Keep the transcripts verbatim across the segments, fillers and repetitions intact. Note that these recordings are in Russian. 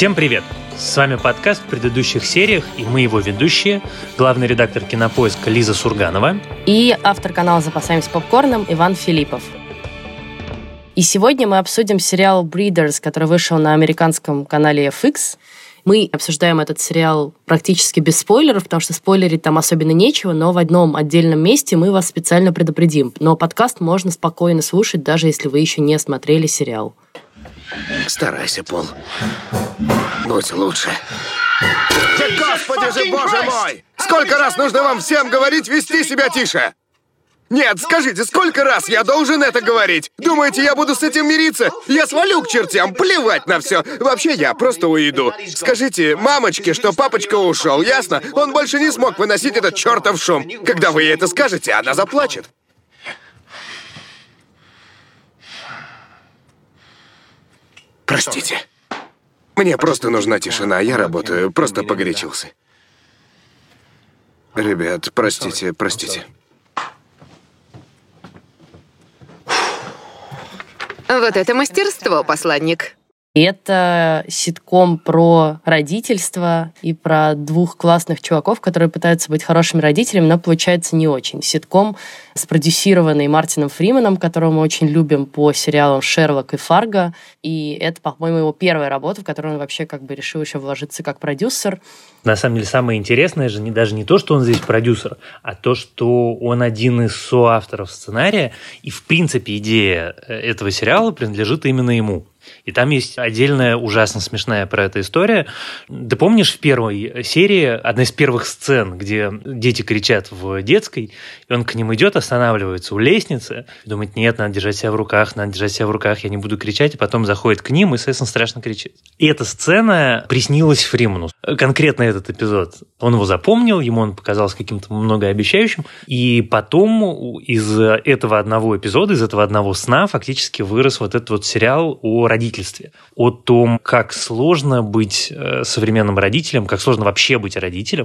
Всем привет! С вами подкаст в предыдущих сериях, и мы его ведущие, главный редактор Кинопоиска Лиза Сурганова и автор канала «Запасаемся попкорном» Иван Филиппов. И сегодня мы обсудим сериал «Breeders», который вышел на американском канале эф икс. Мы обсуждаем этот сериал практически без спойлеров, потому что спойлерить там особенно нечего, но в одном отдельном месте мы вас специально предупредим. Но подкаст можно спокойно слушать, даже если вы еще не смотрели сериал. Старайся, Пол. Будь лучше. Да господи же, боже мой! Сколько раз нужно вам всем говорить вести себя тише? Нет, скажите, сколько раз я должен это говорить? Думаете, я буду с этим мириться? Я свалю к чертям, плевать на все. Вообще, я просто уйду. Скажите мамочке, что папочка ушел, ясно? Он больше не смог выносить этот чертов шум. Когда вы ей это скажете, она заплачет. Простите. Мне просто нужна тишина, я работаю, просто погорячился. Ребят, простите, простите. Вот это мастерство, посланник. Это ситком про родительство и про двух классных чуваков, которые пытаются быть хорошими родителями, но получается не очень. Ситком, спродюсированный Мартином Фрименом, которого мы очень любим по сериалам «Шерлок» и «Фарго». И это, по-моему, его первая работа, в которой он вообще как бы решил еще вложиться как продюсер. На самом деле, самое интересное же не, даже не то, что он здесь продюсер, а то, что он один из соавторов сценария, и, в принципе, идея этого сериала принадлежит именно ему. И там есть отдельная, ужасно смешная про эту история. Ты помнишь в первой серии, одна из первых сцен, где дети кричат в детской, и он к ним идет, останавливается у лестницы, думает, нет, надо держать себя в руках, надо держать себя в руках, я не буду кричать, и потом заходит к ним и, соответственно, страшно кричит. И эта сцена приснилась Фримену. Конкретно этот эпизод. Он его запомнил, ему он показался каким-то многообещающим, и потом из этого одного эпизода, из этого одного сна фактически вырос вот этот вот сериал о родительстве, о том, как сложно быть современным родителем, как сложно вообще быть родителем.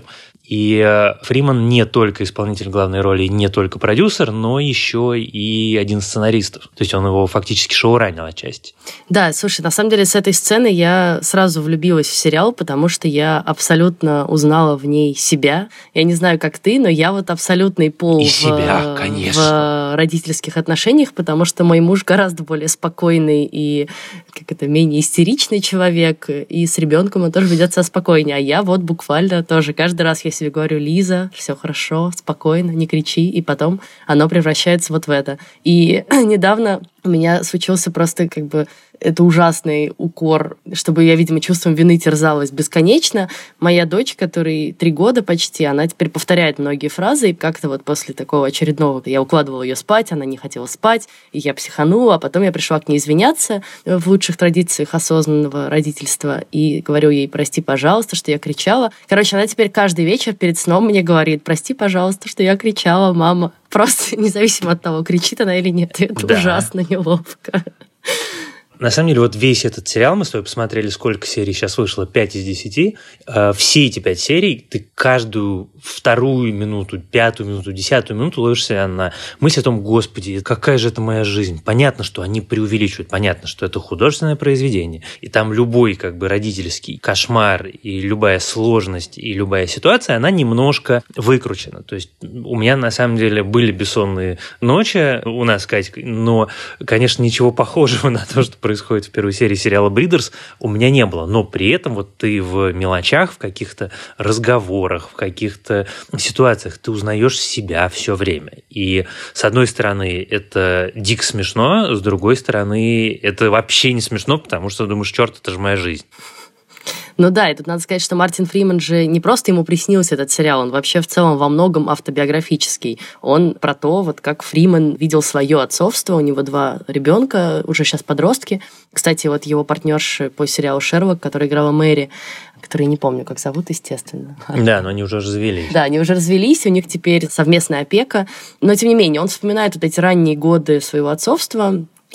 И Фримен не только исполнитель главной роли, не только продюсер, но еще и один из сценаристов. То есть он его фактически шоуранил отчасти. Да, слушай, на самом деле с этой сцены я сразу влюбилась в сериал, потому что я абсолютно узнала в ней себя. Я не знаю, как ты, но я вот абсолютный Пол и в, себя, конечно. в родительских отношениях, потому что мой муж гораздо более спокойный и как это, менее истеричный человек, и с ребенком он тоже ведет себя спокойнее. А я вот буквально тоже каждый раз я себе говорю: Лиза, все хорошо, спокойно, не кричи, и потом оно превращается вот в это. И недавно у меня случился просто как бы это ужасный укор, чтобы я, видимо, чувством вины терзалась бесконечно. Моя дочь, которой три года почти, она теперь повторяет многие фразы, и как-то вот после такого очередного я укладывала ее спать, она не хотела спать, и я психанула, а потом я пришла к ней извиняться в лучших традициях осознанного родительства и говорю ей: прости, пожалуйста, что я кричала. Короче, она теперь каждый вечер перед сном мне говорит: прости, пожалуйста, что я кричала, мама. Просто независимо от того, кричит она или нет. Это да. Ужасно неловко. На самом деле, вот весь этот сериал, мы с тобой посмотрели, сколько серий сейчас вышло, пять из десяти. Все эти пять серий, ты каждую вторую минуту, пятую минуту, десятую минуту ловишься на мысль о том: господи, какая же это моя жизнь. Понятно, что они преувеличивают, понятно, что это художественное произведение, и там любой как бы родительский кошмар, и любая сложность, и любая ситуация, она немножко выкручена. То есть у меня, на самом деле, были бессонные ночи у нас с Катькой, но, конечно, ничего похожего на то, что происходит в первой серии сериала «Breeders», у меня не было. Но при этом вот ты в мелочах, в каких-то разговорах, в каких-то ситуациях ты узнаешь себя все время. И с одной стороны, это дико смешно, с другой стороны, это вообще не смешно, потому что думаешь: черт, это же моя жизнь. Ну да, и тут надо сказать, что Мартин Фримен же не просто ему приснился этот сериал, он вообще в целом во многом автобиографический. Он про то, вот как Фримен видел свое отцовство, у него два ребенка, уже сейчас подростки. Кстати, вот его партнерша по сериалу «Шерлок», которая играла Мэри, которые не помню, как зовут, естественно. Да, но они уже развелись. Да, они уже развелись, у них теперь совместная опека. Но, тем не менее, он вспоминает вот эти ранние годы своего отцовства,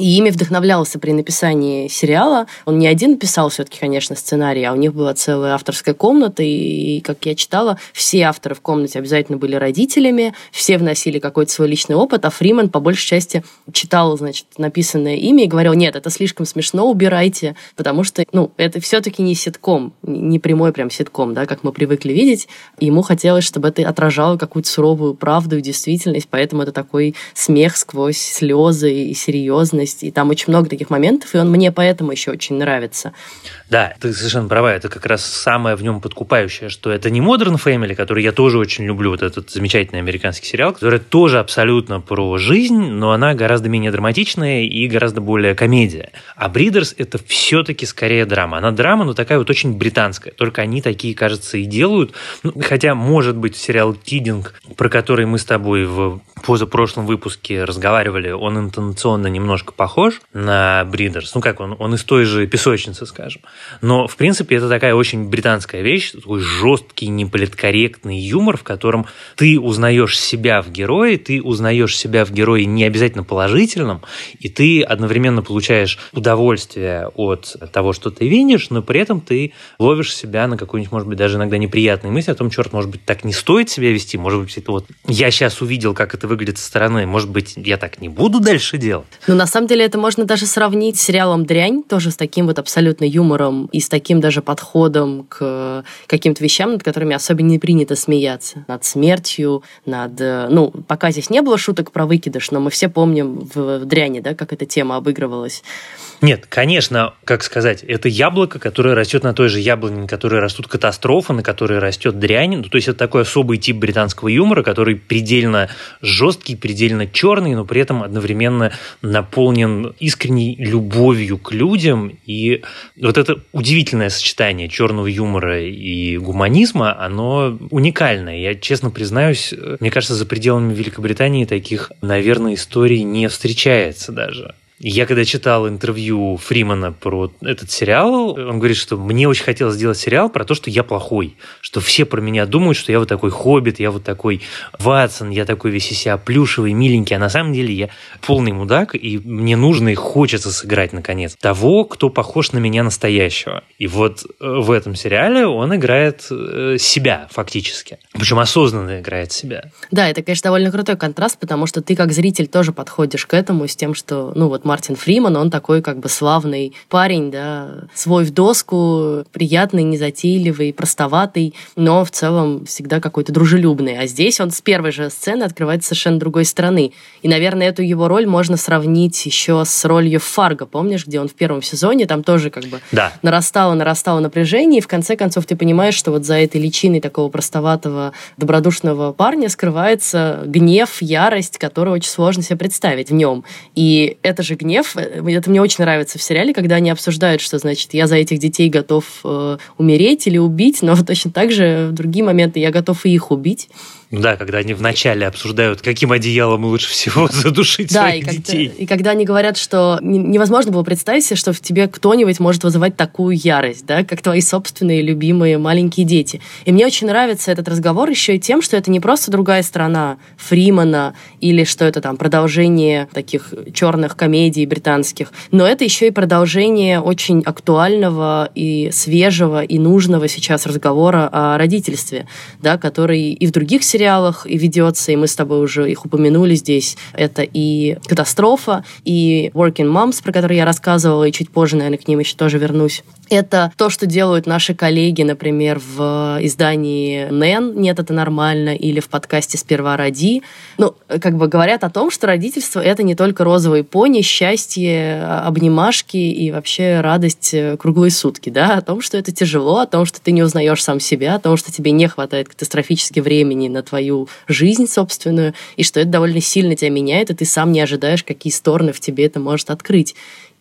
и ими вдохновлялся при написании сериала. Он не один писал все-таки, конечно, сценарий, а у них была целая авторская комната, и, как я читала, все авторы в комнате обязательно были родителями, все вносили какой-то свой личный опыт, а Фриман по большей части читал, значит, написанное ими и говорил: нет, это слишком смешно, убирайте, потому что, ну, это все-таки не ситком, не прямой прям ситком, да, как мы привыкли видеть. Ему хотелось, чтобы это отражало какую-то суровую правду и действительность, поэтому это такой смех сквозь слезы и серьезность, и там очень много таких моментов, и он мне поэтому еще очень нравится. Да, ты совершенно права, это как раз самое в нем подкупающее, что это не Modern Family, который я тоже очень люблю, вот этот замечательный американский сериал, который тоже абсолютно про жизнь, но она гораздо менее драматичная и гораздо более комедия. А Бридерс — это все-таки скорее драма. Она драма, но такая вот очень британская, только они такие, кажется, и делают. Ну, хотя, может быть, сериал «Киддинг», про который мы с тобой в позапрошлом выпуске разговаривали, он интонационно немножко похож на Бридерс. Ну, как он? Он из той же песочницы, скажем. Но, в принципе, это такая очень британская вещь, такой жесткий, неполиткорректный юмор, в котором ты узнаешь себя в герое, ты узнаешь себя в герое не обязательно положительном, и ты одновременно получаешь удовольствие от того, что ты видишь, но при этом ты ловишь себя на какую-нибудь, может быть, даже иногда неприятную мысль о том, черт, может быть, так не стоит себя вести, может быть, это вот я сейчас увидел, как это выглядит со стороны, может быть, я так не буду дальше делать. Ну, на самом деле, это можно даже сравнить с сериалом «Дрянь», тоже с таким вот абсолютно юмором и с таким даже подходом к каким-то вещам, над которыми особенно не принято смеяться. Над смертью, над... Ну, пока здесь не было шуток про выкидыш, но мы все помним в, в «Дряни», да, как эта тема обыгрывалась. Нет, конечно, как сказать, это яблоко, которое растет на той же яблоне, на которой растут катастрофы, на которой растет дрянь. Ну, то есть это такой особый тип британского юмора, который предельно жесткий, предельно черный, но при этом одновременно наполнен искренней любовью к людям. И вот это удивительное сочетание черного юмора и гуманизма, оно уникальное. Я честно признаюсь, мне кажется, за пределами Великобритании таких, наверное, историй не встречается даже. Я когда читал интервью Фримана про этот сериал, он говорит, что мне очень хотелось сделать сериал про то, что я плохой, что все про меня думают, что я вот такой хоббит, я вот такой Ватсон, я такой весь из себя плюшевый, миленький, а на самом деле я полный мудак, и мне нужно и хочется сыграть, наконец, того, кто похож на меня настоящего. И вот в этом сериале он играет себя фактически, причем осознанно играет себя. Да, это, конечно, довольно крутой контраст, потому что ты как зритель тоже подходишь к этому с тем, что, ну вот, Мартин Фриман, он такой как бы славный парень, да, свой в доску, приятный, незатейливый, простоватый, но в целом всегда какой-то дружелюбный. А здесь он с первой же сцены открывается совершенно другой стороны. И, наверное, эту его роль можно сравнить еще с ролью в «Фарго», помнишь, где он в первом сезоне, там тоже как бы да. нарастало, нарастало напряжение, и в конце концов ты понимаешь, что вот за этой личиной такого простоватого, добродушного парня скрывается гнев, ярость, которую очень сложно себе представить в нем. И это же гнев, это мне очень нравится в сериале, когда они обсуждают, что, значит, я за этих детей готов э, умереть или убить, но точно так же в другие моменты я готов и их убить. Да, когда они вначале обсуждают, каким одеялом лучше всего задушить да, своих и детей. Когда, и когда они говорят, что невозможно было представить себе, что в тебе кто-нибудь может вызывать такую ярость, да, как твои собственные любимые маленькие дети. И мне очень нравится этот разговор еще и тем, что это не просто другая сторона Фримана или что это там продолжение таких черных комедий британских, но это еще и продолжение очень актуального и свежего и нужного сейчас разговора о родительстве, да, который и в других сериалах сериалах и ведется, и мы с тобой уже их упомянули здесь. Это и «Катастрофа», и «Working Moms», про которые я рассказывала, и чуть позже, наверное, к ним еще тоже вернусь. Это то, что делают наши коллеги, например, в издании «Нэн», «Нет, это нормально», или в подкасте «Сперва роди». Ну, как бы говорят о том, что родительство — это не только розовые пони, счастье, обнимашки и вообще радость круглые сутки, да, о том, что это тяжело, о том, что ты не узнаешь сам себя, о том, что тебе не хватает катастрофически времени на твою жизнь собственную, и что это довольно сильно тебя меняет, и ты сам не ожидаешь, какие стороны в тебе это может открыть.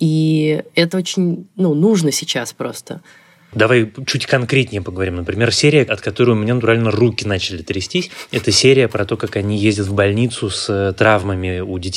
И это очень, ну, нужно сейчас просто. Давай чуть конкретнее поговорим. Например, серия, от которой у меня натурально руки начали трястись, это серия про то, как они ездят в больницу с травмами у детей.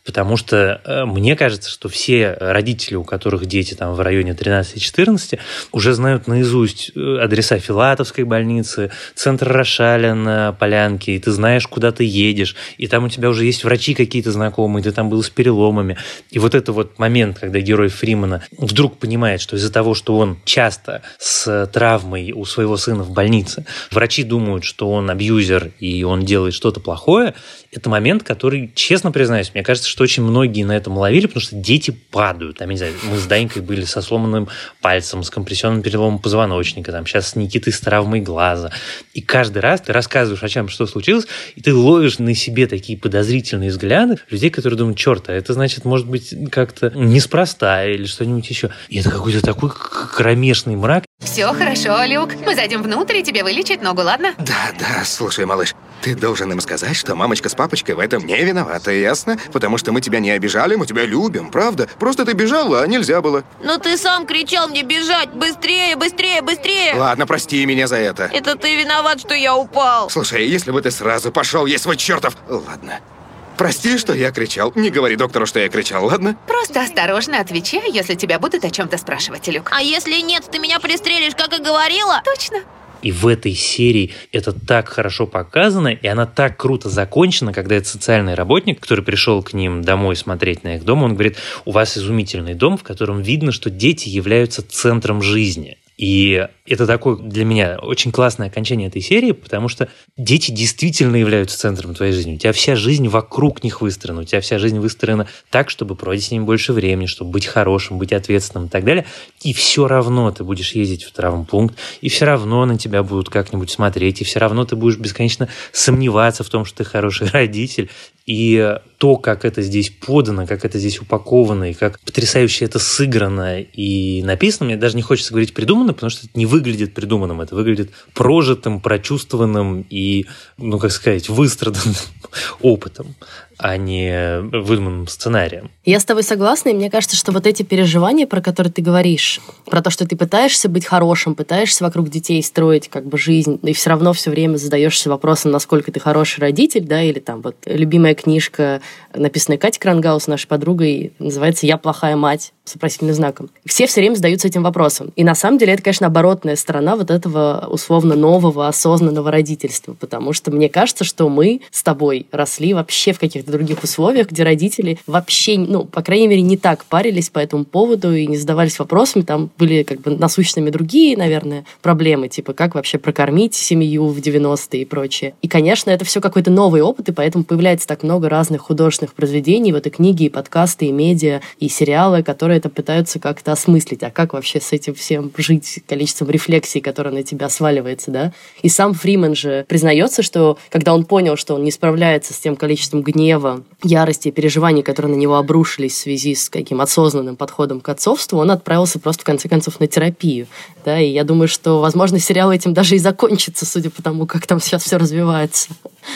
Потому что э, мне кажется, что все родители, у которых дети там в районе тринадцати-четырнадцати, уже знают наизусть адреса Филатовской больницы, центр Рошаля на Полянке, и ты знаешь, куда ты едешь, и там у тебя уже есть врачи какие-то знакомые, ты там был с переломами. И вот это вот момент, когда герой Фримена вдруг понимает, что из-за того, что он часто с травмой у своего сына в больнице, врачи думают, что он абьюзер и он делает что-то плохое, это момент, который, честно признаюсь, мне кажется, что очень многие на этом ловили, потому что дети падают. Там, я не знаю, мы с Данькой были со сломанным пальцем, с компрессионным переломом позвоночника, там, сейчас с Никитой с травмой глаза. И каждый раз ты рассказываешь о чем, что случилось, и ты ловишь на себе такие подозрительные взгляды людей, которые думают, черт, а это значит, может быть, как-то неспроста или что-нибудь еще. И это какой-то такой кромешный мрак. Все хорошо, Люк. Мы зайдем внутрь и тебе вылечат ногу, ладно? Да, да, слушай, малыш, ты должен им сказать, что мамочка с папочкой в этом не виноваты, ясно? Потому что мы тебя не обижали, мы тебя любим, правда? Просто ты бежала, а нельзя было. Но ты сам кричал мне бежать. Быстрее, быстрее, быстрее. Ладно, прости меня за это. Это ты виноват, что я упал. Слушай, если бы ты сразу пошел, есть свой чертов... Ладно. Прости, что я кричал. Не говори доктору, что я кричал, ладно? Просто осторожно отвечай, если тебя будут о чем-то спрашивать, Люк. А если нет, ты меня пристрелишь, как и говорила? Точно. И в этой серии это так хорошо показано, и она так круто закончена, когда этот социальный работник, который пришел к ним домой смотреть на их дом, он говорит, у вас изумительный дом, в котором видно, что дети являются центром жизни. И это такое для меня очень классное окончание этой серии, потому что дети действительно являются центром твоей жизни. У тебя вся жизнь вокруг них выстроена, у тебя вся жизнь выстроена так, чтобы проводить с ними больше времени, чтобы быть хорошим, быть ответственным и так далее. И все равно ты будешь ездить в травмпункт, и все равно на тебя будут как-нибудь смотреть, и все равно ты будешь бесконечно сомневаться в том, что ты хороший родитель. И то, как это здесь подано, как это здесь упаковано, и как потрясающе это сыграно и написано, мне даже не хочется говорить придумано, потому что это не выглядит придуманным, это выглядит прожитым, прочувствованным и, ну, как сказать, выстраданным опытом, а не выдуманным сценарием. Я с тобой согласна, и мне кажется, что вот эти переживания, про которые ты говоришь, про то, что ты пытаешься быть хорошим, пытаешься вокруг детей строить как бы жизнь, и все равно все время задаешься вопросом, насколько ты хороший родитель, да, или там вот любимая книжка, написанная Катей Крангаус, нашей подругой, называется «Я плохая мать», с вопросительным знаком. Все все время задаются этим вопросом. И на самом деле это, конечно, оборотная сторона вот этого условно нового, осознанного родительства, потому что мне кажется, что мы с тобой росли вообще в каких-то других условиях, где родители вообще, ну, по крайней мере, не так парились по этому поводу и не задавались вопросами. Там были как бы насущными другие, наверное, проблемы, типа как вообще прокормить семью в девяностые и прочее. И, конечно, это все какой-то новый опыт, и поэтому появляется так много разных художественных произведений, вот и книги, и подкасты, и медиа, и сериалы, которые это пытаются как-то осмыслить, а как вообще с этим всем жить, количеством рефлексий, которое на тебя сваливается, да? И сам Фримен же признается, что когда он понял, что он не справляется с тем количеством гнева, ярости и переживаний, которые на него обрушились в связи с каким осознанным подходом к отцовству, он отправился просто в конце концов на терапию, да? И я думаю, что, возможно, сериал этим даже и закончится, судя по тому, как там сейчас все развивается.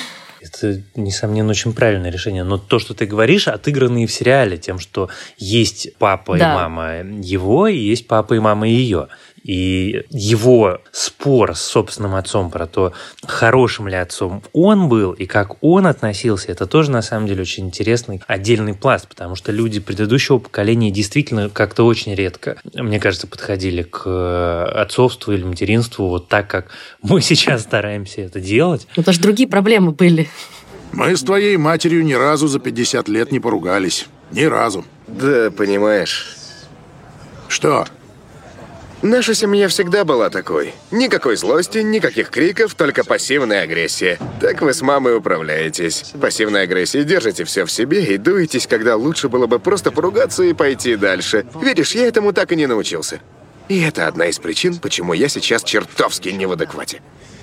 Это, несомненно, очень правильное решение. Но то, что ты говоришь, отыграно и в сериале тем, что есть папа да. и мама его, и есть папа и мама ее. И его спор с собственным отцом про то, хорошим ли отцом он был и как он относился, это тоже, на самом деле, очень интересный отдельный пласт, потому что люди предыдущего поколения действительно как-то очень редко, мне кажется, подходили к отцовству или материнству вот так, как мы сейчас стараемся это делать. Ну, потому что другие проблемы были. Мы с твоей матерью ни разу за пятьдесят лет не поругались. Ни разу. Да, понимаешь. Что? Наша семья всегда была такой. Никакой злости, никаких криков, только пассивная агрессия. Так вы с мамой управляетесь. Пассивная агрессия, держите все в себе и дуетесь, когда лучше было бы просто поругаться и пойти дальше. Видишь, я этому так и не научился. И это одна из причин, почему я сейчас чертовски не в адеквате.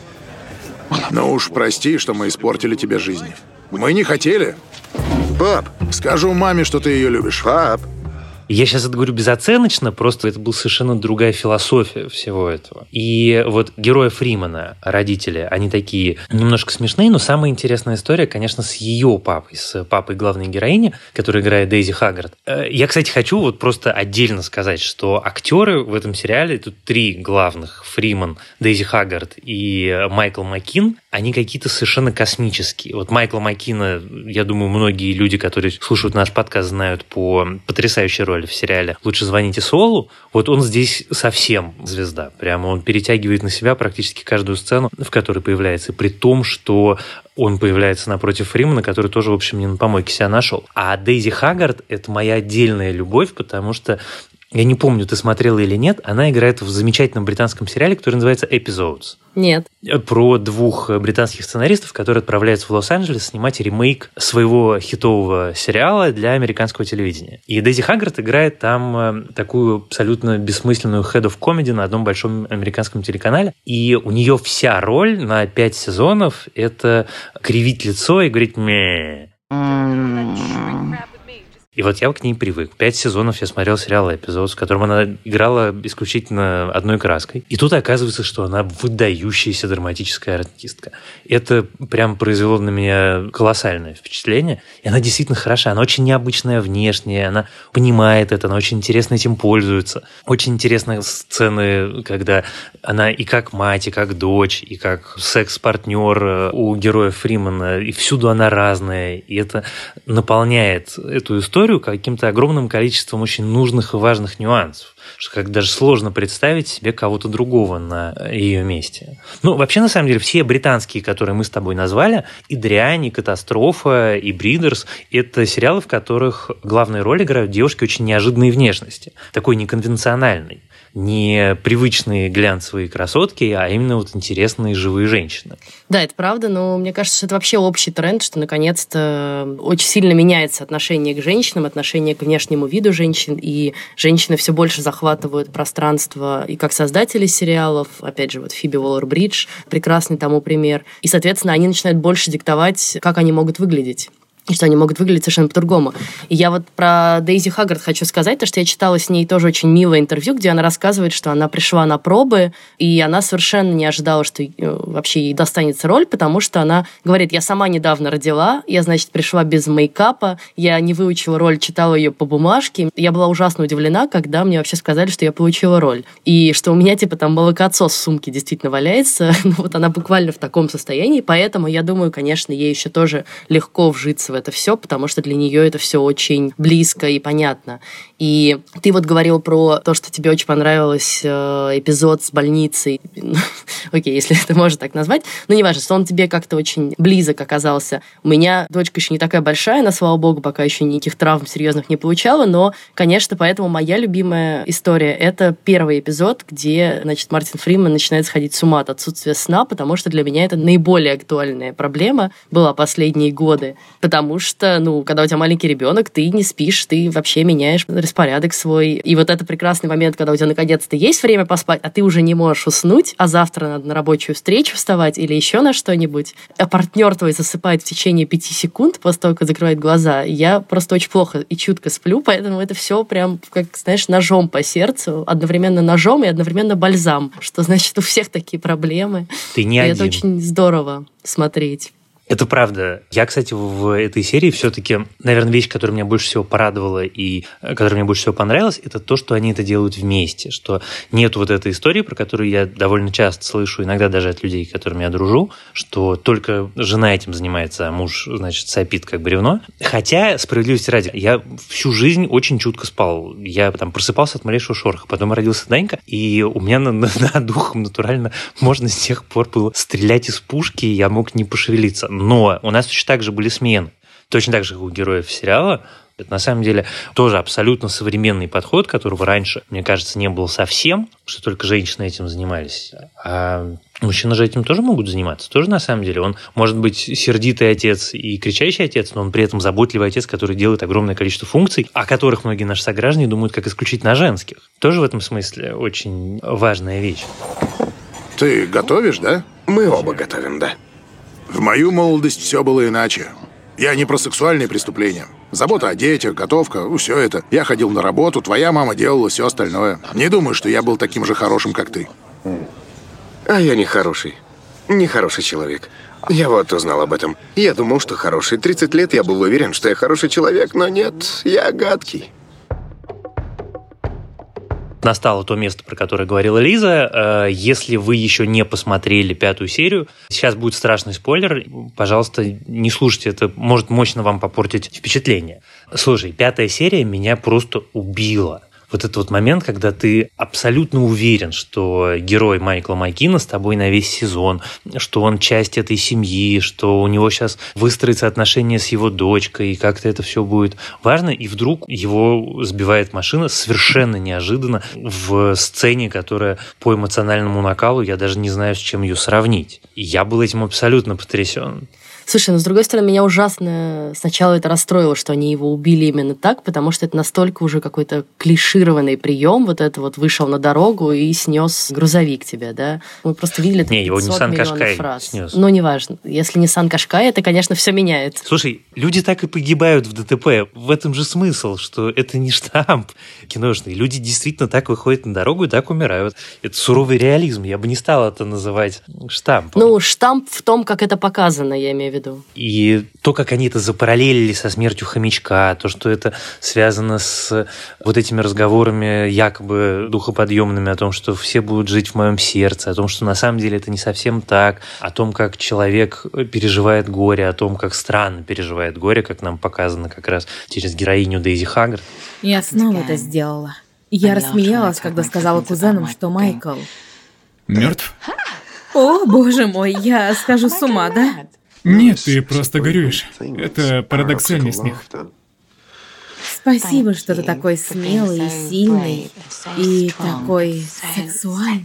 Ну уж прости, что мы испортили тебе жизнь. Мы не хотели. Пап. Скажу маме, что ты ее любишь. Пап. Я сейчас это говорю безоценочно, просто это была совершенно другая философия всего этого. И вот герои Фримена, родители, они такие немножко смешные, но самая интересная история, конечно, с ее папой, с папой главной героини, которая играет Дейзи Хаггард. Я, кстати, хочу вот просто отдельно сказать, что актеры в этом сериале, тут три главных, Фриман, Дейзи Хаггард и Майкл Маккин, они какие-то совершенно космические. Вот Майкла Маккина, я думаю, многие люди, которые слушают наш подкаст, знают по потрясающей роли в сериале «Лучше звоните Солу». Вот он здесь совсем звезда. Прямо он перетягивает на себя практически каждую сцену, в которой появляется. При том, что он появляется напротив Фримена, который тоже, в общем, не на помойке себя нашел. А Дейзи Хаггард – это моя отдельная любовь, потому что я не помню, ты смотрела или нет, она играет в замечательном британском сериале, который называется «Episodes». Нет. Про двух британских сценаристов, которые отправляются в Лос-Анджелес снимать ремейк своего хитового сериала для американского телевидения. И Дейзи Хаггард играет там такую абсолютно бессмысленную head of comedy на одном большом американском телеканале. И у нее вся роль на пять сезонов – это кривить лицо и говорить «мэ». И вот я к ней привык. Пять сезонов я смотрел сериал «Эпизод», в котором она играла исключительно одной краской. И тут оказывается, что она выдающаяся драматическая артистка. Это прям произвело на меня колоссальное впечатление. И она действительно хороша. Она очень необычная внешне, она понимает это, она очень интересно этим пользуется. Очень интересные сцены, когда она и как мать, и как дочь, и как секс-партнер у героя Фримена. И всюду она разная. И это наполняет эту историю каким-то огромным количеством очень нужных и важных нюансов, что как даже сложно представить себе кого-то другого на ее месте. Ну, вообще, на самом деле, все британские, которые мы с тобой назвали, и «Дрянь», и «Катастрофа», и «Бридерс», это сериалы, в которых главную роль играют девушки очень неожиданной внешности, такой неконвенциональной. Не привычные глянцевые красотки, а именно вот интересные живые женщины. Да, это правда, но мне кажется, что это вообще общий тренд, что наконец-то очень сильно меняется отношение к женщинам, отношение к внешнему виду женщин, и женщины все больше захватывают пространство и как создатели сериалов, опять же, вот Фиби Уоллер-Бридж, прекрасный тому пример, и, соответственно, они начинают больше диктовать, как они могут выглядеть. И что они могут выглядеть совершенно по-другому. И я вот про Дейзи Хаггард хочу сказать, потому что я читала с ней тоже очень милое интервью, где она рассказывает, что она пришла на пробы, и она совершенно не ожидала, что вообще ей достанется роль, потому что она говорит, я сама недавно родила, я, значит, пришла без мейкапа, я не выучила роль, читала ее по бумажке. Я была ужасно удивлена, когда мне вообще сказали, что я получила роль. И что у меня, типа, там молокоотсос в сумке действительно валяется. Ну, вот она буквально в таком состоянии, поэтому я думаю, конечно, ей еще тоже легко вжиться в это все, потому что для нее это все очень близко и понятно. И ты вот говорил про то, что тебе очень понравился эпизод с больницей. Окей, если это можно так назвать. Но неважно, что он тебе как-то очень близок оказался. У меня дочка еще не такая большая, она, слава богу, пока еще никаких травм серьезных не получала, но, конечно, поэтому моя любимая история — это первый эпизод, где, значит, Мартин Фриман начинает сходить с ума от отсутствия сна, потому что для меня это наиболее актуальная проблема была последние годы. Потому что, ну, когда у тебя маленький ребенок, ты не спишь, ты вообще меняешь распорядок свой. И вот это прекрасный момент, когда у тебя наконец-то есть время поспать, а ты уже не можешь уснуть, а завтра надо на рабочую встречу вставать или еще на что-нибудь, а партнер твой засыпает в течение пяти секунд после того, как закрывает глаза. Я просто очень плохо и чутко сплю, поэтому это все прям, как, знаешь, ножом по сердцу, одновременно ножом и одновременно бальзам, что значит у всех такие проблемы. Ты не и один. Это очень здорово смотреть. Это правда. Я, кстати, в этой серии все-таки, наверное, вещь, которая меня больше всего порадовала и которая мне больше всего понравилась, это то, что они это делают вместе, что нет вот этой истории, про которую я довольно часто слышу, иногда даже от людей, с которыми я дружу, что только жена этим занимается, а муж, значит, сопит как бревно. Хотя, справедливости ради, я всю жизнь очень чутко спал. Я там просыпался от малейшего шороха. Потом родился Данька, и у меня над, над духом натурально можно с тех пор было стрелять из пушки, и я мог не пошевелиться. Но у нас точно так же были смены. Точно так же, как у героев сериала. Это на самом деле тоже абсолютно современный подход, которого раньше, мне кажется, не было совсем, что только женщины этим занимались. А мужчины же этим тоже могут заниматься. Тоже на самом деле. Он может быть сердитый отец и кричащий отец, но он при этом заботливый отец, который делает огромное количество функций, о которых многие наши сограждане думают как исключительно о женских. Тоже в этом смысле очень важная вещь. Ты готовишь, да? Мы оба готовим, да. В мою молодость все было иначе. Я не про сексуальные преступления. Забота о детях, готовка, ну, все это. Я ходил на работу, твоя мама делала все остальное. Не думаю, что я был таким же хорошим, как ты. А я не хороший. Не хороший человек. Я вот узнал об этом. Я думал, что хороший. тридцать лет я был уверен, что я хороший человек, но нет, я гадкий. Настало то место, про которое говорила Лиза. Если вы еще не посмотрели пятую серию, сейчас будет страшный спойлер. Пожалуйста, не слушайте, это может мощно вам попортить впечатление. Слушай, пятая серия меня просто убила. Вот этот вот момент, когда ты абсолютно уверен, что герой Майкла Маккина с тобой на весь сезон, что он часть этой семьи, что у него сейчас выстроятся отношения с его дочкой, и как-то это все будет важно, и вдруг его сбивает машина совершенно неожиданно в сцене, которая по эмоциональному накалу, я даже не знаю, с чем ее сравнить. И я был этим абсолютно потрясен. Слушай, ну, с другой стороны, меня ужасно сначала это расстроило, что они его убили именно так, потому что это настолько уже какой-то клишированный прием, вот это вот вышел на дорогу и снес грузовик тебя, да? Мы просто видели это не, его Ниссан миллионов Кашкай фраз. Снес. Но неважно. Если Ниссан Кашкай, это, конечно, все меняет. Слушай, люди так и погибают в ДТП. В этом же смысл, что это не штамп киношный. Люди действительно так выходят на дорогу и так умирают. Это суровый реализм. Я бы не стал это называть штампом. Ну, штамп в том, как это показано, я имею в виду. И то, как они это запараллелили со смертью хомячка, то, что это связано с вот этими разговорами якобы духоподъемными о том, что все будут жить в моем сердце, о том, что на самом деле это не совсем так, о том, как человек переживает горе, о том, как странно переживает горе, как нам показано как раз через героиню Дейзи Хаггард. Я снова это сделала. Я рассмеялась, когда сказала кузенам, что Майкл... Мертв? О, боже мой, я схожу с ума, да? Нет, ты просто горюешь. Это парадоксальный смех. Спасибо, что ты такой смелый и сильный, и такой сексуальный.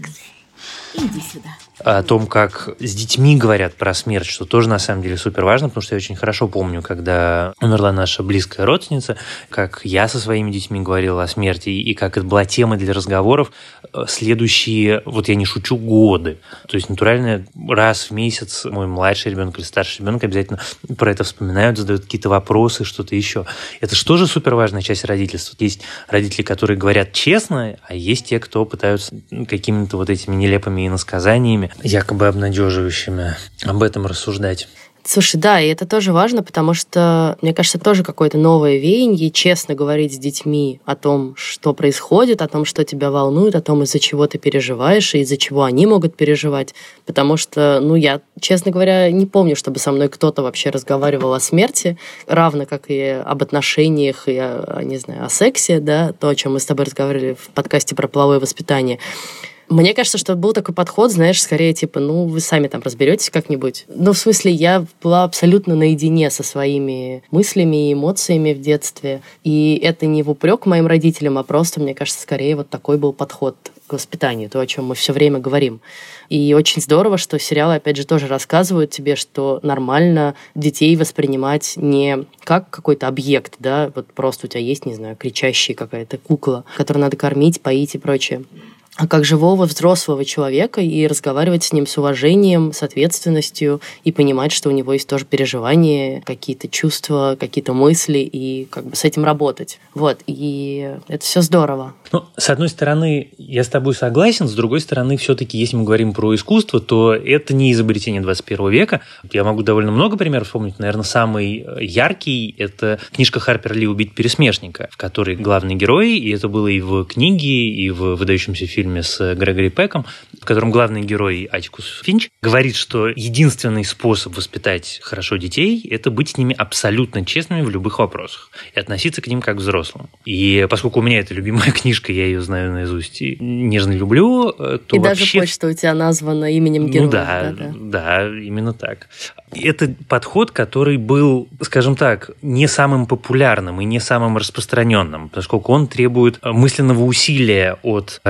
Иди сюда. О том, как с детьми говорят про смерть, что тоже на самом деле супер важно, потому что я очень хорошо помню, когда умерла наша близкая родственница, как я со своими детьми говорил о смерти, и как это была тема для разговоров следующие, вот я не шучу, годы. То есть натурально раз в месяц мой младший ребенок или старший ребенок обязательно про это вспоминают, задают какие-то вопросы, что-то еще. Это же тоже супер важная часть родительства. Есть родители, которые говорят честно, а есть те, кто пытаются какими-то вот этими нелепыми иносказаниями, якобы обнадеживающими, об этом рассуждать. Слушай, да, и это тоже важно, потому что, мне кажется, тоже какое-то новое веяние, честно говорить с детьми о том, что происходит, о том, что тебя волнует, о том, из-за чего ты переживаешь, и из-за чего они могут переживать. Потому что, ну, я, честно говоря, не помню, чтобы со мной кто-то вообще разговаривал о смерти, равно как и об отношениях, и, о, не знаю, о сексе, да, то, о чем мы с тобой разговаривали в подкасте про половое воспитание. Мне кажется, что был такой подход, знаешь, скорее типа, ну, вы сами там разберетесь как-нибудь. Ну, в смысле, я была абсолютно наедине со своими мыслями и эмоциями в детстве. И это не в упрек моим родителям, а просто, мне кажется, скорее вот такой был подход к воспитанию, то, о чем мы все время говорим. И очень здорово, что сериалы, опять же, тоже рассказывают тебе, что нормально детей воспринимать не как какой-то объект, да, вот просто у тебя есть, не знаю, кричащая какая-то кукла, которую надо кормить, поить и прочее, а как живого взрослого человека и разговаривать с ним с уважением, с ответственностью и понимать, что у него есть тоже переживания, какие-то чувства, какие-то мысли, и как бы с этим работать. Вот, и это все здорово. Ну, с одной стороны, я с тобой согласен, с другой стороны, все-таки, если мы говорим про искусство, то это не изобретение двадцать первого века. Я могу довольно много примеров вспомнить. Наверное, самый яркий – это книжка Харпер Ли «Убить пересмешника», в которой главный герой, и это было и в книге, и в выдающемся фильме с Грегори Пеком, в котором главный герой Атикус Финч говорит, что единственный способ воспитать хорошо детей – это быть с ними абсолютно честными в любых вопросах и относиться к ним как к взрослым. И поскольку у меня это любимая книжка, я ее знаю наизусть и нежно люблю, то и вообще... даже почта у тебя названа именем героя. Ну да, да, да. да, именно так. Это подход, который был, скажем так, не самым популярным и не самым распространенным, поскольку он требует мысленного усилия от родителя.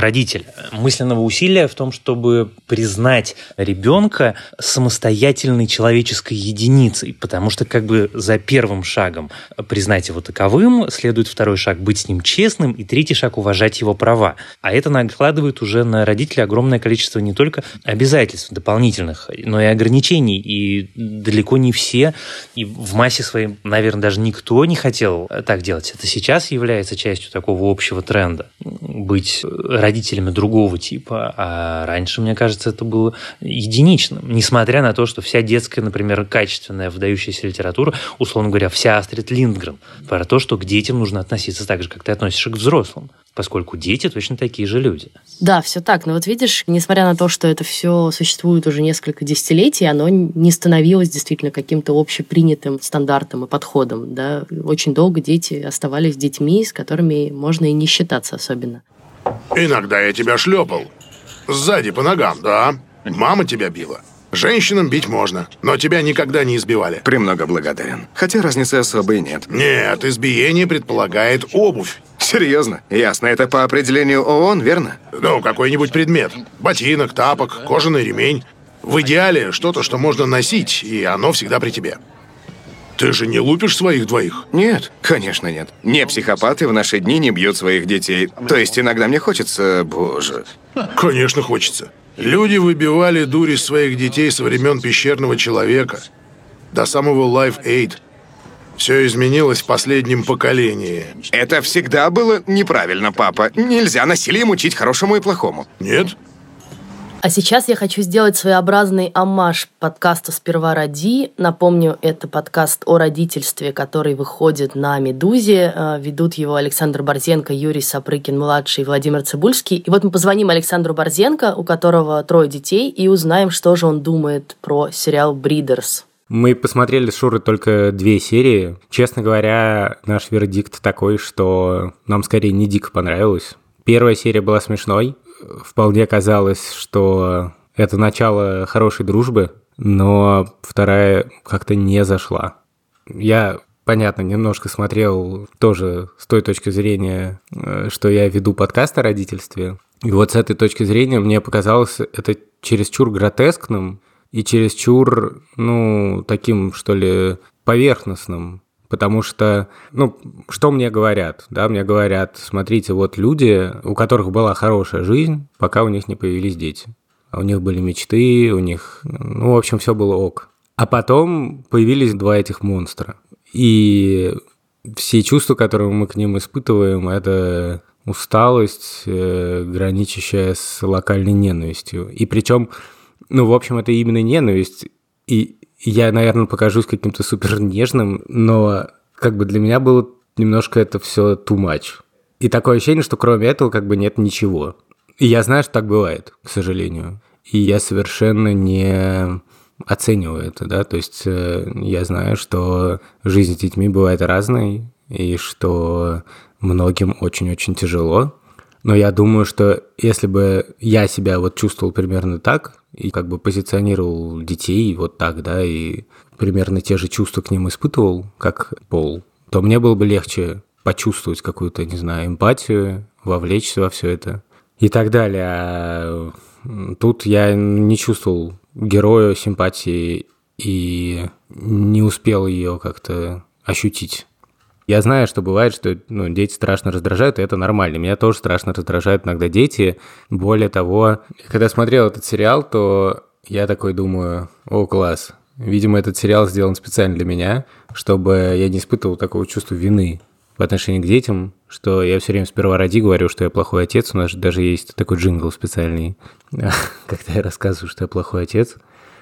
усилия. Мысленного усилия в том, чтобы признать ребенка самостоятельной человеческой единицей, потому что как бы за первым шагом признать его таковым следует второй шаг быть с ним честным и третий шаг уважать его права. А это накладывает уже на родителей огромное количество не только обязательств дополнительных, но и ограничений. И далеко не все, и в массе своей, наверное, даже никто не хотел так делать. Это сейчас является частью такого общего тренда быть родителями другого типа, а раньше, мне кажется, это было единичным. Несмотря на то, что вся детская, например, качественная, выдающаяся литература, условно говоря, вся Астрид Линдгрен, про то, что к детям нужно относиться так же, как ты относишься к взрослым, поскольку дети точно такие же люди. Да, все так. Но вот видишь, несмотря на то, что это все существует уже несколько десятилетий, оно не становилось действительно каким-то общепринятым стандартом и подходом. Да? Очень долго дети оставались детьми, с которыми можно и не считаться особенно. Иногда я тебя шлепал. Сзади по ногам, да. Мама тебя била. Женщинам бить можно, но тебя никогда не избивали. Премного благодарен. Хотя разницы особой нет. Нет, избиение предполагает обувь. Серьезно? Ясно, это по определению ООН, верно? Ну, какой-нибудь предмет. Ботинок, тапок, кожаный ремень. В идеале что-то, что можно носить, и оно всегда при тебе. Ты же не лупишь своих двоих? Нет, конечно нет. Не психопаты в наши дни не бьют своих детей. То есть иногда мне хочется, боже. Конечно, хочется. Люди выбивали дурь из своих детей со времен пещерного человека до самого Live Aid. Все изменилось в последнем поколении. Это всегда было неправильно, папа. Нельзя насилием учить хорошему и плохому. Нет? А сейчас я хочу сделать своеобразный оммаж подкасту «Сперва роди». Напомню, это подкаст о родительстве, который выходит на «Медузе». Ведут его Александр Борзенко, Юрий Сапрыкин-младший и Владимир Цибульский. И вот мы позвоним Александру Борзенко, у которого трое детей, и узнаем, что же он думает про сериал «Бридерс». Мы посмотрели с Шурой только две серии. Честно говоря, наш вердикт такой, что нам скорее не дико понравилось. Первая серия была смешной. Вполне казалось, что это начало хорошей дружбы, но вторая как-то не зашла. Я, понятно, немножко смотрел тоже с той точки зрения, что я веду подкаст о родительстве. И вот с этой точки зрения мне показалось это чересчур гротескным и чересчур, ну, таким, что ли, поверхностным. Потому что, ну, что мне говорят? Да, мне говорят, смотрите, вот люди, у которых была хорошая жизнь, пока у них не появились дети. У них были мечты, у них, ну, в общем, все было ок. А потом появились два этих монстра. И все чувства, которые мы к ним испытываем, это усталость, э, граничащая с локальной ненавистью. И причем, ну, в общем, это именно ненависть. И я, наверное, покажусь каким-то супер нежным, но как бы для меня было немножко это все too much. И такое ощущение, что кроме этого как бы нет ничего. И я знаю, что так бывает, к сожалению. И я совершенно не оцениваю это, да, то есть э, я знаю, что жизнь с детьми бывает разной, и что многим очень-очень тяжело. Но я думаю, что если бы я себя вот чувствовал примерно так, и как бы позиционировал детей вот так, да, и примерно те же чувства к ним испытывал, как Пол, то мне было бы легче почувствовать какую-то, не знаю, эмпатию, вовлечься во все это и так далее. А тут я не чувствовал герою симпатии и не успел ее как-то ощутить. Я знаю, что бывает, что ну, дети страшно раздражают, и это нормально. Меня тоже страшно раздражают иногда дети. Более того, когда смотрел этот сериал, то я такой думаю, о, класс. Видимо, этот сериал сделан специально для меня, чтобы я не испытывал такого чувства вины по отношению к детям, что я все время сперва ради говорю, что я плохой отец. У нас даже есть такой джингл специальный, когда я рассказываю, что я плохой отец.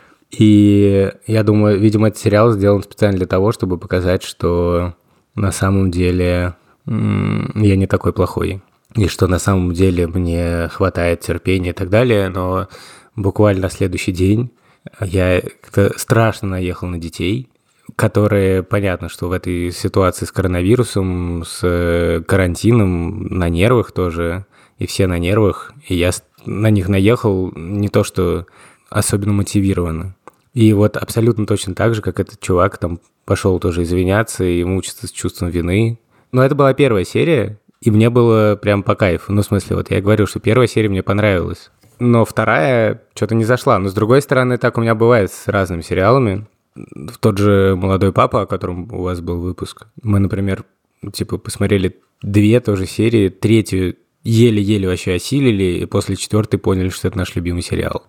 И я думаю, видимо, этот сериал сделан специально для того, чтобы показать, что на самом деле я не такой плохой, и что на самом деле мне хватает терпения и так далее, но буквально на следующий день я как-то страшно наехал на детей, которые, понятно, что в этой ситуации с коронавирусом, с карантином, на нервах тоже, и все на нервах, и я на них наехал не то что особенно мотивированно. И вот абсолютно точно так же, как этот чувак там пошел тоже извиняться и мучиться с чувством вины. Но это была первая серия, И мне было прям по кайфу. Ну, в смысле, вот я говорю, что первая серия мне понравилась. Но вторая что-то не зашла. Но, с другой стороны, так у меня бывает с разными сериалами. Тот же «Молодой папа», о котором у вас был выпуск. Мы, например, типа посмотрели две тоже серии, третью еле-еле вообще осилили, и после четвертой поняли, что это наш любимый сериал.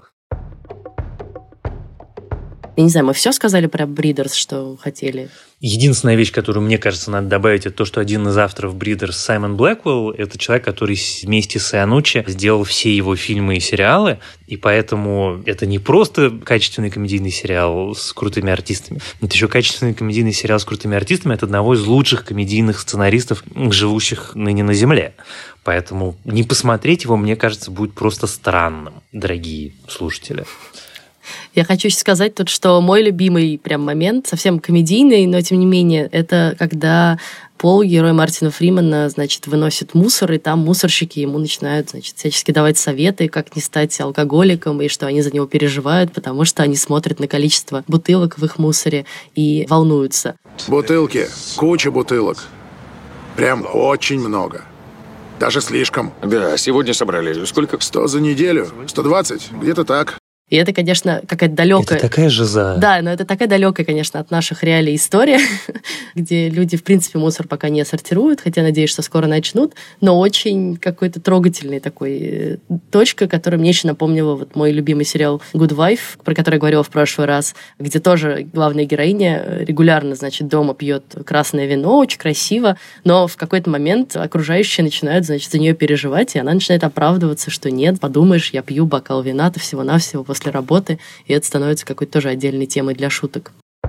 Я не знаю, мы все сказали про Бридерс, что хотели? Единственная вещь, которую, мне кажется, надо добавить, это то, что один из авторов Бридерс, Саймон Блэквелл, это человек, который вместе с Ианнуччи сделал все его фильмы и сериалы, и поэтому это не просто качественный комедийный сериал с крутыми артистами, это еще качественный комедийный сериал с крутыми артистами от одного из лучших комедийных сценаристов, живущих ныне на Земле. Поэтому не посмотреть его, мне кажется, будет просто странным, дорогие слушатели. Я хочу сказать тут, что мой любимый прям момент, совсем комедийный, но тем не менее, это когда Пол, герой Мартина Фримена, значит, выносит мусор, и там мусорщики ему начинают, значит, всячески давать советы, как не стать алкоголиком, и что они за него переживают, потому что они смотрят на количество бутылок в их мусоре и волнуются. Бутылки, куча бутылок. Прям очень много. Даже слишком. Да, сегодня собрали. Сколько? Сто за неделю? сто двадцать? Где-то так. И это, конечно, какая-то далекая... Это такая жиза. Да, но это такая далекая, конечно, от наших реалий история, где люди, в принципе, мусор пока не сортируют, хотя надеюсь, что скоро начнут, но очень какой-то трогательный такой точка, которая мне еще напомнила вот мой любимый сериал «Good Wife», про который я говорила в прошлый раз, где тоже главная героиня регулярно, значит, дома пьет красное вино, очень красиво, но в какой-то момент окружающие начинают, значит, за нее переживать, и она начинает оправдываться, что нет, подумаешь, я пью бокал вина-то всего-навсего после работы, и это становится какой-то тоже отдельной темой для шуток.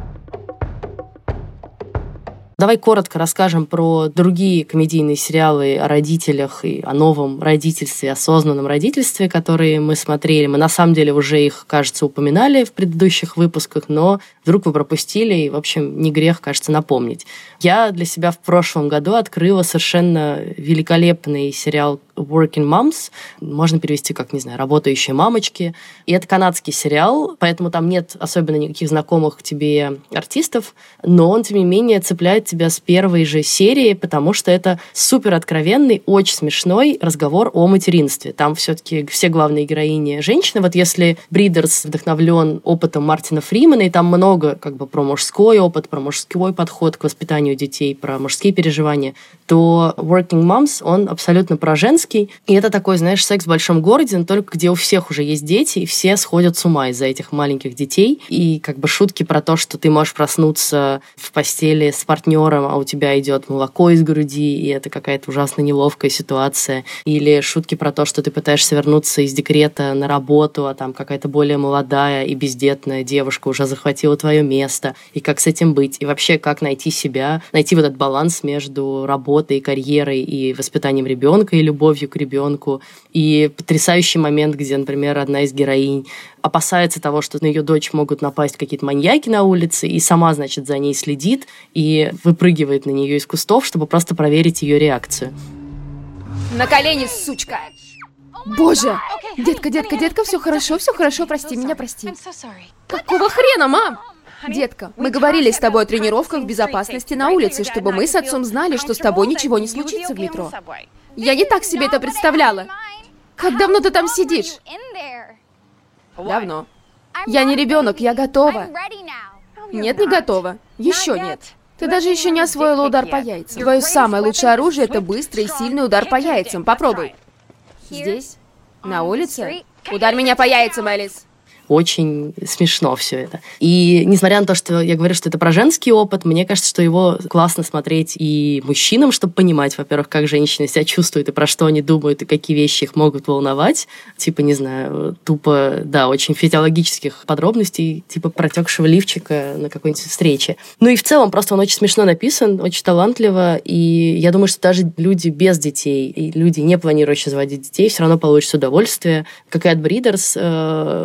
Давай коротко расскажем про другие комедийные сериалы о родителях и о новом родительстве, осознанном родительстве, которые мы смотрели. Мы на самом деле уже их, кажется, упоминали в предыдущих выпусках, но вдруг вы пропустили, и, в общем, не грех, кажется, напомнить. Я для себя в прошлом году открыла совершенно великолепный сериал Working Moms. Можно перевести как, не знаю, «Работающие мамочки». И это канадский сериал, поэтому там нет особенно никаких знакомых тебе артистов, но он, тем не менее, цепляет тебя с первой же серии, потому что это супер откровенный, очень смешной разговор о материнстве. Там все-таки все главные героини женщины. Вот если Бридерс вдохновлен опытом Мартина Фримена, и там много как бы про мужской опыт, про мужской подход к воспитанию детей, про мужские переживания, то Working Moms, он абсолютно про женский. И это такой, знаешь, секс в большом городе, но только где у всех уже есть дети, и все сходят с ума из-за этих маленьких детей. И как бы шутки про то, что ты можешь проснуться в постели с партнером, а у тебя идет молоко из груди, и это какая-то ужасно неловкая ситуация. Или шутки про то, что ты пытаешься вернуться из декрета на работу, а там какая-то более молодая и бездетная девушка уже захватила твое место, и как с этим быть. И вообще, как найти себя, найти вот этот баланс между работой, карьерой и воспитанием ребенка, и любовью к ребенку. И потрясающий момент, где, например, одна из героинь опасается того, что на ее дочь могут напасть какие-то маньяки на улице, и сама, значит, за ней следит и выпрыгивает на нее из кустов, чтобы просто проверить ее реакцию. На колени, сучка! Боже! Детка, детка, детка, все хорошо, все хорошо, прости меня, прости. Какого хрена, мам? Детка, мы говорили с тобой о тренировках безопасности на улице, чтобы мы с отцом знали, что с тобой ничего не случится в метро. Я не так себе это представляла. Как давно ты там сидишь? Давно. Я не ребенок, я готова. Нет, не готова. Еще нет. Ты даже еще не освоила удар по яйцам. Твое самое лучшее оружие — это быстрый и сильный удар по яйцам. Попробуй. Здесь? На улице? Ударь меня по яйцам, Элис. Очень смешно все это. И несмотря на то, что я говорю, что это про женский опыт, мне кажется, что его классно смотреть и мужчинам, чтобы понимать, во-первых, как женщины себя чувствуют и про что они думают, и какие вещи их могут волновать. Типа, не знаю, тупо, да, очень физиологических подробностей, типа протекшего лифчика на какой-нибудь встрече. Ну и в целом, просто он очень смешно написан, очень талантливо, и я думаю, что даже люди без детей и люди, не планирующие заводить детей, все равно получат удовольствие. Как и от Бридерс, э, вот мой любимый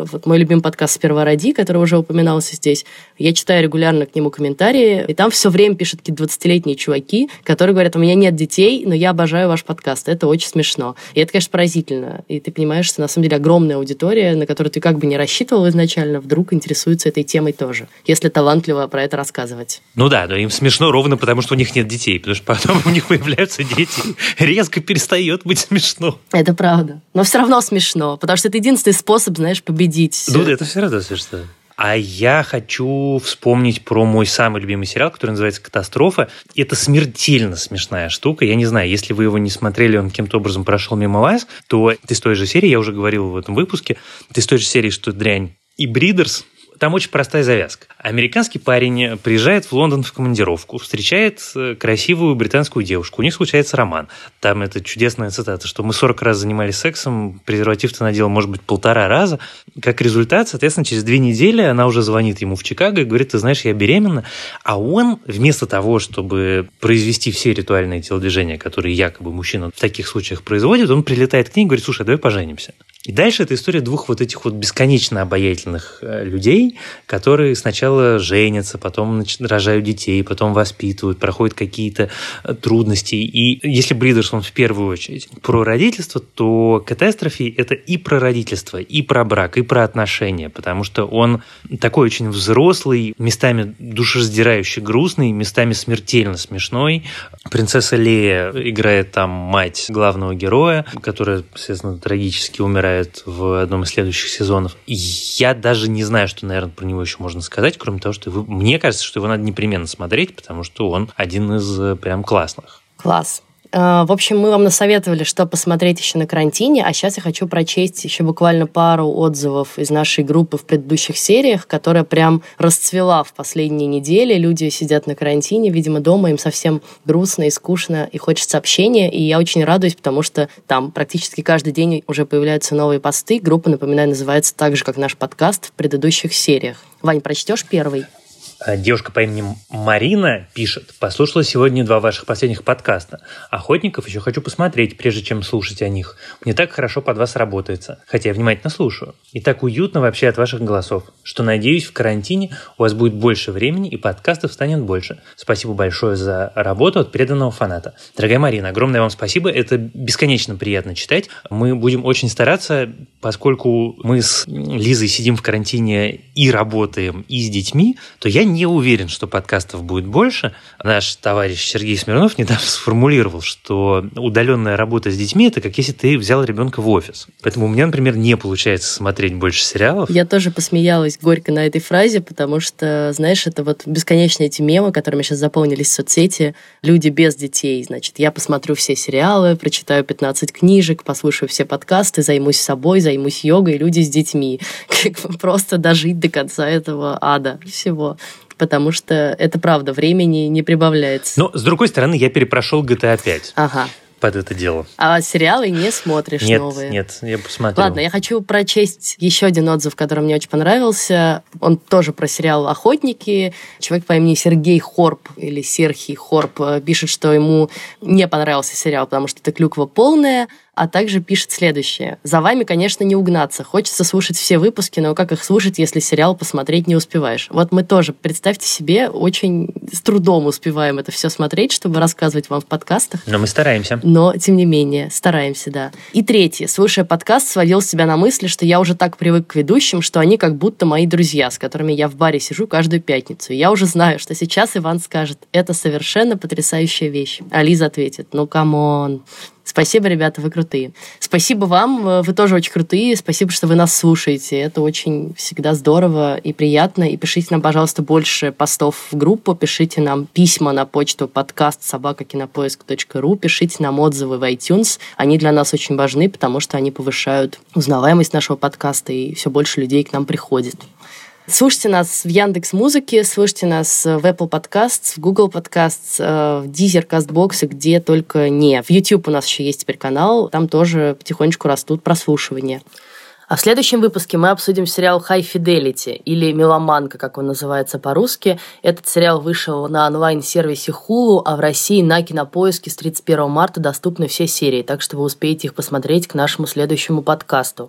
любимый подкаст «Сперва роди», который уже упоминался здесь. Я читаю регулярно к нему комментарии, и там все время пишут какие-то двадцатилетние чуваки, которые говорят: у меня нет детей, но я обожаю ваш подкаст. Это очень смешно. И это, конечно, поразительно. И ты понимаешь, что на самом деле огромная аудитория, на которую ты как бы не рассчитывал изначально, вдруг интересуется этой темой тоже, если талантливо про это рассказывать. Ну да, но им смешно ровно потому, что у них нет детей, потому что потом у них появляются дети, резко перестает быть смешно. Это правда. Но все равно смешно, потому что это единственный способ, знаешь, победить. Ну да, это все равно смешно. А я хочу вспомнить про мой самый любимый сериал, который называется «Катастрофа». Это смертельно смешная штука. Я не знаю, если вы его не смотрели, он каким-то образом прошел мимо вас, то ты из той же серии, я уже говорил в этом выпуске, ты из той же серии, что дрянь, и «Бридерс». Там очень простая завязка. Американский парень приезжает в Лондон в командировку, встречает красивую британскую девушку. У них случается роман. Там это чудесная цитата, что мы сорок раз занимались сексом, презерватив-то надел, может быть, полтора раза. Как результат, соответственно, через две недели она уже звонит ему в Чикаго и говорит: ты знаешь, я беременна. А он, вместо того, чтобы произвести все ритуальные телодвижения, которые якобы мужчина в таких случаях производит, он прилетает к ней и говорит: слушай, давай поженимся. И дальше это история двух вот этих вот бесконечно обаятельных людей, которые сначала женятся, потом рожают детей, потом воспитывают, проходят какие-то трудности. И если «Бридерс», он в первую очередь про родительство, то «Катастрофе» — это и про родительство, и про брак, и про отношения, потому что он такой очень взрослый, местами душераздирающе грустный, местами смертельно смешной. Принцесса Лея играет там мать главного героя, которая, естественно, трагически умирает в одном из следующих сезонов. И я даже не знаю, что, наверное, про него еще можно сказать, кроме того, что его, мне кажется, что его надо непременно смотреть, потому что он один из прям классных. Класс. В общем, мы вам насоветовали, что посмотреть еще на карантине, а сейчас я хочу прочесть еще буквально пару отзывов из нашей группы в предыдущих сериях, которая прям расцвела в последние недели. Люди сидят на карантине, видимо, дома, им совсем грустно и скучно, и хочется общения, и я очень радуюсь, потому что там практически каждый день уже появляются новые посты. Группа, напоминаю, называется так же, как наш подкаст в предыдущих сериях. Вань, прочтешь первый? Девушка по имени Марина пишет: послушала сегодня два ваших последних подкаста. Охотников еще хочу посмотреть, прежде чем слушать о них. Мне так хорошо под вас работается, хотя я внимательно слушаю. И так уютно вообще от ваших голосов, что, надеюсь, в карантине у вас будет больше времени и подкастов станет больше. Спасибо большое за работу от преданного фаната. Дорогая Марина, огромное вам спасибо. Это бесконечно приятно читать. Мы будем очень стараться, поскольку мы с Лизой сидим в карантине и работаем, и с детьми, то я не уверен, что подкастов будет больше. Наш товарищ Сергей Смирнов недавно сформулировал, что удаленная работа с детьми – это как если ты взял ребенка в офис. Поэтому у меня, например, не получается смотреть больше сериалов. Я тоже посмеялась горько на этой фразе, потому что, знаешь, это вот бесконечные эти мемы, которыми сейчас заполнились в соцсети. Люди без детей. Значит, я посмотрю все сериалы, прочитаю пятнадцать книжек, послушаю все подкасты, займусь собой, займусь йогой, люди с детьми. Как бы просто дожить до конца этого ада всего. Потому что это правда, времени не прибавляется. Но, с другой стороны, я перепрошел джи ти эй пять. Ага. Под это дело. А сериалы не смотришь нет, новые? Нет, я посмотрю. Ладно, я хочу прочесть еще один отзыв, который мне очень понравился. Он тоже про сериал «Охотники». Человек по имени Сергей Хорб, или Серхий Хорб, пишет, что ему не понравился сериал, потому что это клюква полная, а также пишет следующее. «За вами, конечно, не угнаться. Хочется слушать все выпуски, но как их слушать, если сериал посмотреть не успеваешь?» Вот мы тоже, представьте себе, очень с трудом успеваем это все смотреть, чтобы рассказывать вам в подкастах. Но мы стараемся. Но, тем не менее, стараемся, да. И третье. Слушая подкаст, сводил себя на мысли, что я уже так привык к ведущим, что они как будто мои друзья, с которыми я в баре сижу каждую пятницу. И я уже знаю, что сейчас Иван скажет: это совершенно потрясающая вещь. А Лиза ответит: ну, камон. Спасибо, ребята, вы крутые. Спасибо вам, вы тоже очень крутые. Спасибо, что вы нас слушаете. Это очень всегда здорово и приятно. И пишите нам, пожалуйста, больше постов в группу. Пишите нам письма на почту подкаст собака кинопоиск точка ру. Пишите нам отзывы в iTunes. Они для нас очень важны, потому что они повышают узнаваемость нашего подкаста, и все больше людей к нам приходит. Слушайте нас в Яндекс.Музыке, слушайте нас в Apple Podcasts, в Google Podcasts, в Deezer, CastBox, где только не. В YouTube у нас еще есть теперь канал, там тоже потихонечку растут прослушивания. А в следующем выпуске мы обсудим сериал High Fidelity, или «Меломанка», как он называется по-русски. Этот сериал вышел на онлайн-сервисе Hulu, а в России на Кинопоиске с тридцать первого марта доступны все серии, так что вы успеете их посмотреть к нашему следующему подкасту.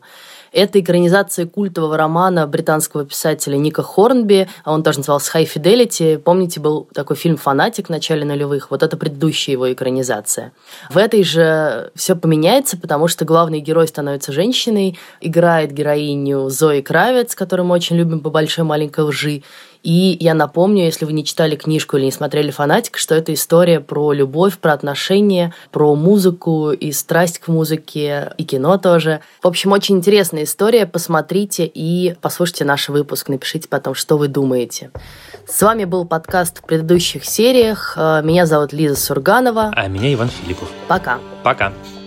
Это экранизация культового романа британского писателя Ника Хорнби, он тоже назывался «High Fidelity». Помните, был такой фильм «Фанатик» в начале нулевых? Вот это предыдущая его экранизация. В этой же все поменяется, потому что главный герой становится женщиной, играет героиню Зои Кравец, которую мы очень любим по «Большой маленькой лжи». И я напомню, если вы не читали книжку или не смотрели «Фанатик», что это история про любовь, про отношения, про музыку и страсть к музыке, и кино тоже. В общем, очень интересная история. Посмотрите и послушайте наш выпуск. Напишите потом, что вы думаете. С вами был подкаст в предыдущих сериях. Меня зовут Лиза Сурганова. А меня Иван Филиппов. Пока. Пока.